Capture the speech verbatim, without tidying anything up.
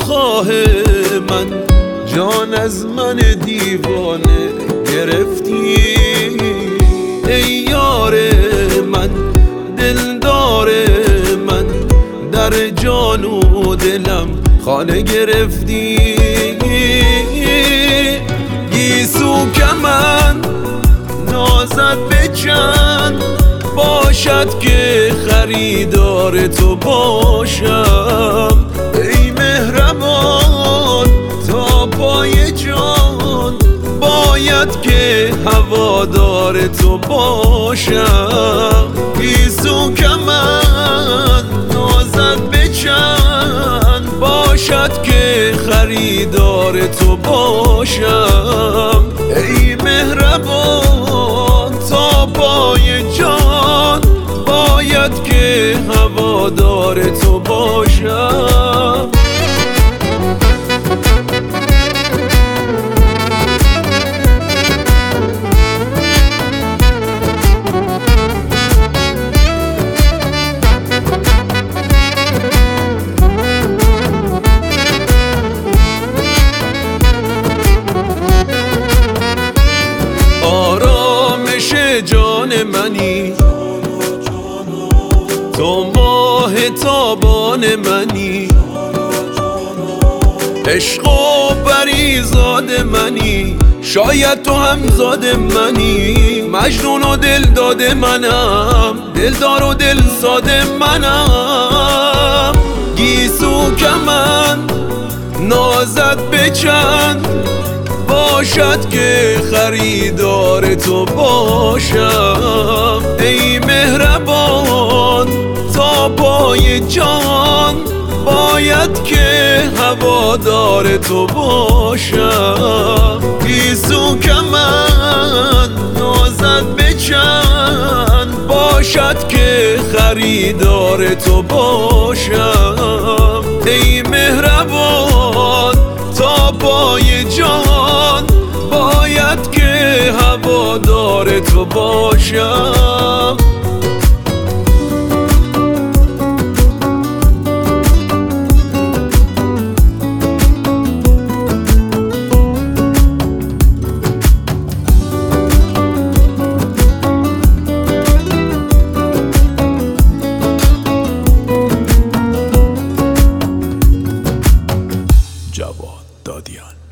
دلخواه من، جان از من دیوانه گرفتی. ای یار من، دلدار من، در جان و دلم خانه گرفتی. گیسو که من نازد به چند، باشد که خریدار تو باشم. ای مهربان تا پای جان، باید که هوادار تو باشم. گیسو که من نازد به چند، باشد که خریدار تو باشم. ای مهربان تا پای جان، باید که هوادار تو باشم. آرامش جان منی، تو ماه تابان منی. عشق و پریزاد منی، شاید تو هم زاد منی. مجنون و دل داده منم، دلدار و دل ساده منم. گیسو که من نازد به چند، باشد که خریدار تو باشم. ای مهربان تا پای جان، باید که هوادار تو باشم. گیسو که من نازد به چند، باشد که خریدار تو باشم. ای مهربان تا پای جان، باید که هوادار تو باشم. جواد دادیان.